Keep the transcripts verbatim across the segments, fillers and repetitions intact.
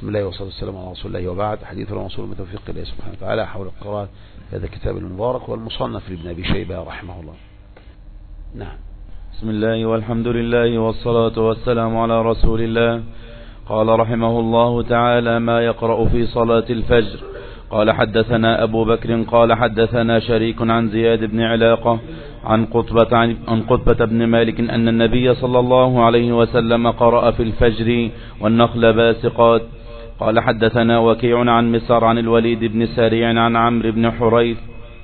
بسم الله والصلاة والسلام على رسول الله وبعد. حديث الرسول من توفيق الله سبحانه وتعالى حول قراءة هذا الكتاب المبارك والمصنف لابن أبي شيبة رحمه الله. نعم. بسم الله والحمد لله والصلاة والسلام على رسول الله. قال رحمه الله تعالى: ما يقرأ في صلاة الفجر. قال حدثنا أبو بكر قال حدثنا شريك عن زياد بن علاقة عن قطبة, عن قطبة بن مالك أن النبي صلى الله عليه وسلم قرأ في الفجر والنخل باسقات. قال حدثنا وكيع عن مسار عن الوليد بن سارع عن عمرو بن حريث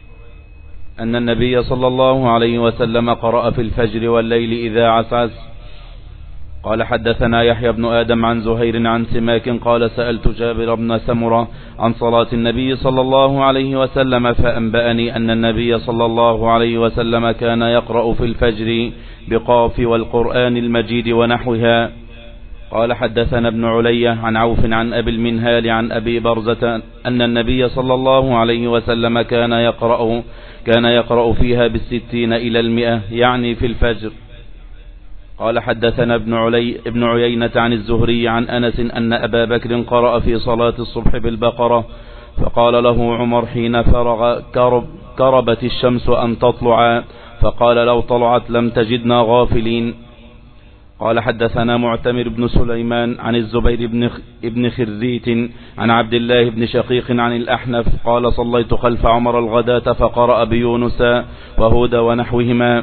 أن النبي صلى الله عليه وسلم قرأ في الفجر والليل إذا عسعس. قال حدثنا يحيى بن آدم عن زهير عن سماك قال سألت جابر بن سمرة عن صلاة النبي صلى الله عليه وسلم فأنبأني أن النبي صلى الله عليه وسلم كان يقرأ في الفجر بقاف والقرآن المجيد ونحوها. قال حدثنا ابن علي عن عوف عن أبي المنهال عن أبي برزة أن النبي صلى الله عليه وسلم كان يقرأ كان يقرأ فيها بالستين إلى المئة يعني في الفجر. قال حدثنا ابن علي ابن عيينة عن الزهري عن أنس أن أبا بكر قرأ في صلاة الصبح بالبقرة فقال له عمر حين فرغ كرب كربت الشمس أن تطلع فقال لو طلعت لم تجدنا غافلين. قال حدثنا معتمر بن سليمان عن الزبير بن ابن خريت عن عبد الله بن شقيق عن الأحنف قال صليت خلف عمر الغداة فقرأ بيونس وهود ونحوهما.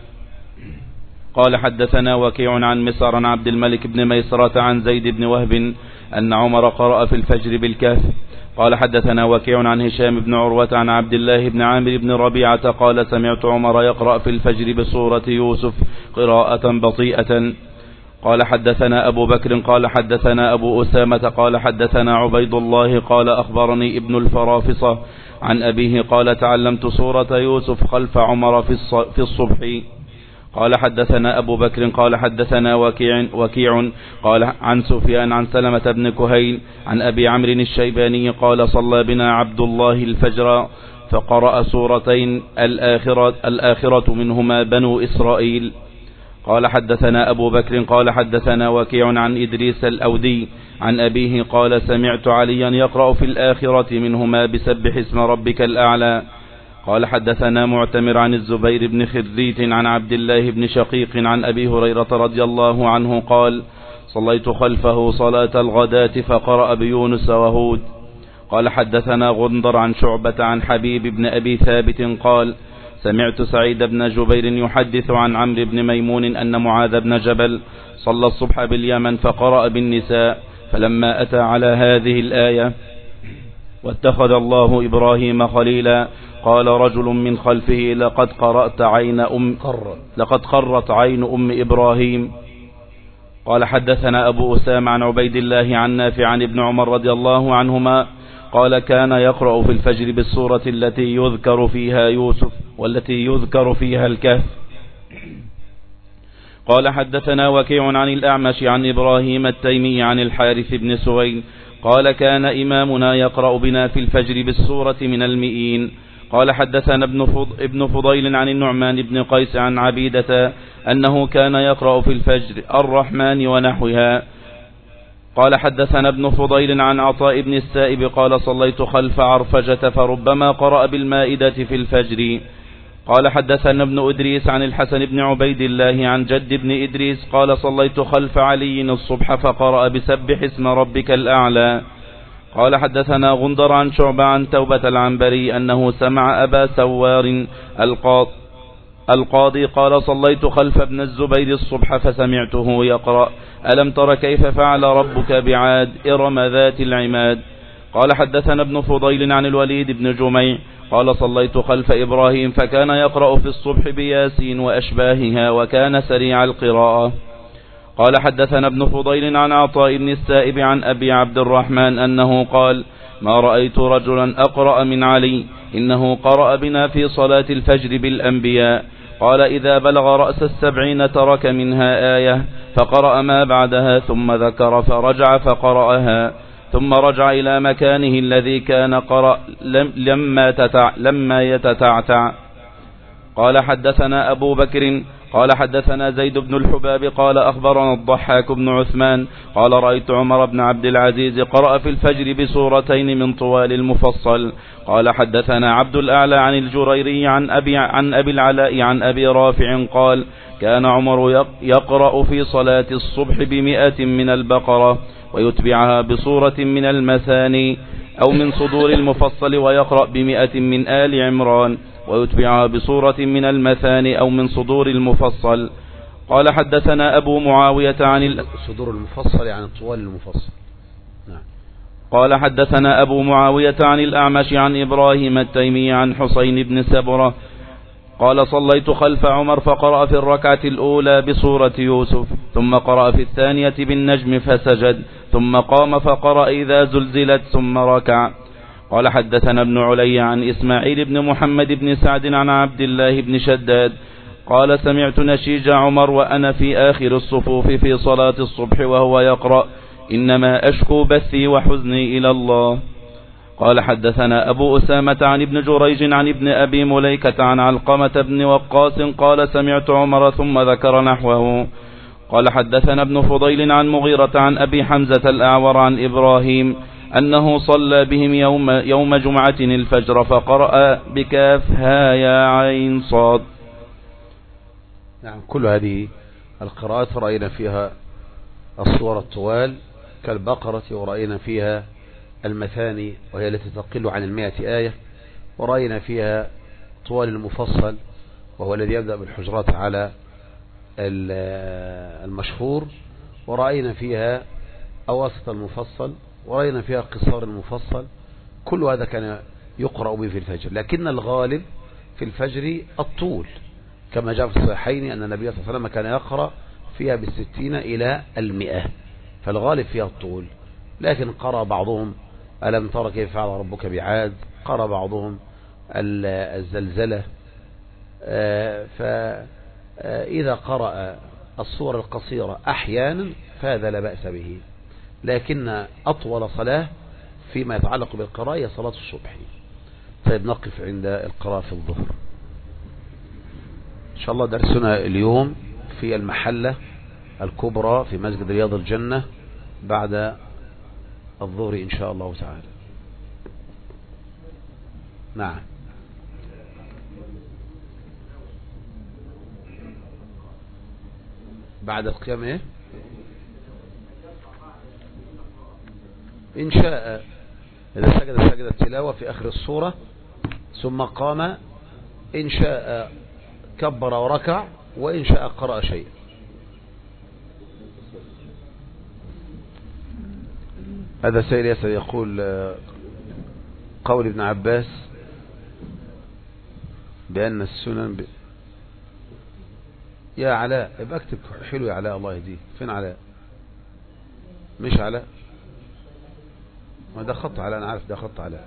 قال حدثنا وكيع عن مسار عن عبد الملك بن ميسرة عن زيد بن وهب أن عمر قرأ في الفجر بالكهف. قال حدثنا وكيع عن هشام بن عروة عن عبد الله بن عامر بن ربيعة قال سمعت عمر يقرأ في الفجر بسورة يوسف قراءة بطيئة. قال حدثنا أبو بكر قال حدثنا أبو أسامة قال حدثنا عبيد الله قال أخبرني ابن الفرافصة عن أبيه قال تعلمت سورة يوسف خلف عمر في الصبح. قال حدثنا أبو بكر قال حدثنا وكيع, وكيع قال عن سفيان عن سلمة بن كهيل عن أبي عمرو الشيباني قال صلى بنا عبد الله الفجر فقرأ سورتين الآخرة, الآخرة منهما بنو إسرائيل. قال حدثنا أبو بكر قال حدثنا وكيع عن إدريس الأودي عن أبيه قال سمعت عليا يقرأ في الآخرة منهما بسبح اسم ربك الأعلى. قال حدثنا معتمر عن الزبير بن خريت عن عبد الله بن شقيق عن أبي هريرة رضي الله عنه قال صليت خلفه صلاة الغداة فقرأ بيونس وهود. قال حدثنا غندر عن شعبة عن حبيب بن أبي ثابت قال سمعت سعيد بن جبير يحدث عن عمرو بن ميمون أن معاذ بن جبل صلى الصبح باليمن فقرأ بالنساء فلما أتى على هذه الآية واتخذ الله إبراهيم خليلا قال رجل من خلفه لقد قرأت عين أم لقد قرت عين أم إبراهيم. قال حدثنا أبو أسامة عن عبيد الله عن نافع عن ابن عمر رضي الله عنهما قال كان يقرأ في الفجر بالسورة التي يذكر فيها يوسف والتي يذكر فيها الكهف. قال حدثنا وكيع عن الأعمش عن إبراهيم التيمي عن الحارث بن سويد قال كان إمامنا يقرأ بنا في الفجر بالسورة من المئين. قال حدثنا ابن فضيل عن النعمان بن قيس عن عبيدة أنه كان يقرأ في الفجر الرحمن ونحوها. قال حدثنا ابن فضيل عن عطاء بن السائب قال صليت خلف عرفجة فربما قرأ بالمائدة في الفجر. قال حدثنا ابن إدريس عن الحسن بن عبيد الله عن جد بن إدريس قال صليت خلف علي الصبح فقرأ بسبح اسم ربك الأعلى. قال حدثنا غندر عن شعبة عن توبة العنبري أنه سمع أبا سوار القاضي قال صليت خلف ابن الزبير الصبح فسمعته يقرأ ألم تر كيف فعل ربك بعاد إرم ذات العماد. قال حدثنا ابن فضيل عن الوليد بن جميع قال صليت خلف إبراهيم فكان يقرأ في الصبح بياسين وأشباهها وكان سريع القراءة. قال حدثنا ابن فضيل عن عطاء بن السائب عن أبي عبد الرحمن أنه قال ما رأيت رجلا أقرأ من علي إنه قرأ بنا في صلاة الفجر بالأنبياء. قال إذا بلغ رأس السبعين ترك منها آية فقرأ ما بعدها ثم ذكر فرجع فقرأها ثم رجع إلى مكانه الذي كان قرأ لما, تتع لما يتتعتع. قال حدثنا أبو بكر قال حدثنا زيد بن الحباب قال أخبرنا الضحاك بن عثمان قال رأيت عمر بن عبد العزيز قرأ في الفجر بسورتين من طوال المفصل. قال حدثنا عبد الأعلى عن الجريري عن أبي, عن أبي العلاء عن أبي رافع قال كان عمر يقرأ في صلاة الصبح بمئة من البقرة ويتبعها بصورة من المثاني أو من صدور المفصل ويقرأ بمئة من آل عمران ويتبعها بصورة من المثاني أو من صدور المفصل. قال حدثنا أبو معاوية عن ال... صدور المفصل يعني طوال المفصل. نعم. قال حدثنا أبو معاوية عن الأعمش عن إبراهيم التيمي عن حسين بن سبرة قال صليت خلف عمر فقرأ في الركعة الأولى بسورة يوسف ثم قرأ في الثانية بالنجم فسجد ثم قام فقرأ إذا زلزلت ثم ركع. قال حدثنا ابن علي عن إسماعيل بن محمد بن سعد عن عبد الله بن شداد قال سمعت نشيج عمر وأنا في آخر الصفوف في صلاة الصبح وهو يقرأ إنما أشكو بثي وحزني إلى الله. قال حدثنا أبو أسامة عن ابن جريج عن ابن أبي مليكة عن علقمة بن وقاص قال سمعت عمر ثم ذكر نحوه. قال حدثنا ابن فضيل عن مغيرة عن أبي حمزة الأعور عن إبراهيم أنه صلى بهم يوم, يوم جمعة الفجر فقرأ بكاف ها يا عين صاد. نعم. كل هذه القراءات رأينا فيها الصور الطوال كالبقرة ورأينا فيها المثاني وهي التي تقل عن المائة آية ورأينا فيها طوال المفصل وهو الذي يبدأ بالحجرات على المشهور ورأينا فيها أواسط المفصل ورأينا فيها قصار المفصل. كل هذا كان يقرأ به في الفجر لكن الغالب في الفجر الطول كما جاء في الصحيحين أن النبي صلى الله عليه وسلم كان يقرأ فيها بالستين إلى المئة فالغالب فيها الطول. لكن قرأ بعضهم ألم ترى كيف فعل ربك بعاد قرأ بعضهم الزلزلة. فإذا قرأ الصور القصيرة أحيانا فهذا لا بأس به لكن أطول صلاة فيما يتعلق بالقراءة هي صلاة الصبح. طيب نقف عند القراءة في الظهر. إن شاء الله درسنا اليوم في المحلة الكبرى في مسجد رياض الجنة بعد الظهر إن شاء الله تعالى. نعم. بعد القيام إيه؟ إن شاء إذا سجد سجد التلاوة في آخر الصورة ثم قام إن شاء كبر وركع وإن شاء قرأ شيء. هذا سيد يسأل يقول قول ابن عباس بأن السنن ب... يا علاء ابقى اكتب حلو يا علاء الله يهديك. فين علاء؟ مش علاء ما ده خط علاء أنا عارف ده خط علاء.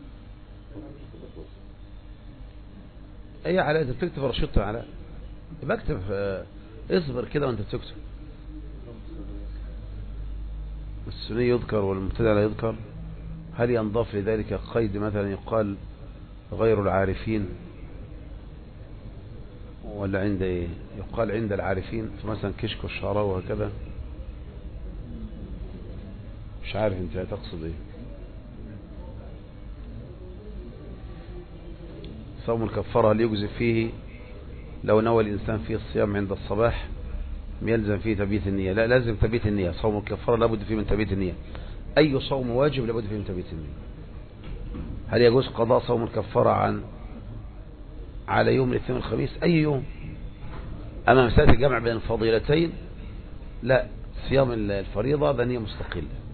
اي علاء انت بتكتب رشيط يا علاء ابقى اكتب اصبر كده وانت بتكتب. السني يذكر والمبتدع لا يذكر. هل ينضاف لذلك قيد مثلا يقال غير العارفين ولا عند ايه يقال عند العارفين مثلا كشك والشعراء وهكذا؟ مش عارف انت هتقصد ايه. صوم الكفارة هل يجزي فيه لو نوى الإنسان فيه الصيام عند الصباح يلزم فيه تبييت النية؟ لا لازم تبييت النية. صوم الكفارة لابد فيه من تبييت النية. أي صوم واجب لابد فيه من تبييت النية. هل يجوز قضاء صوم الكفارة عن على يوم الاثنين والخميس؟ أي يوم. أما مسألة الجمع بين الفضيلتين لا. صيام الفريضة ده نية مستقلة.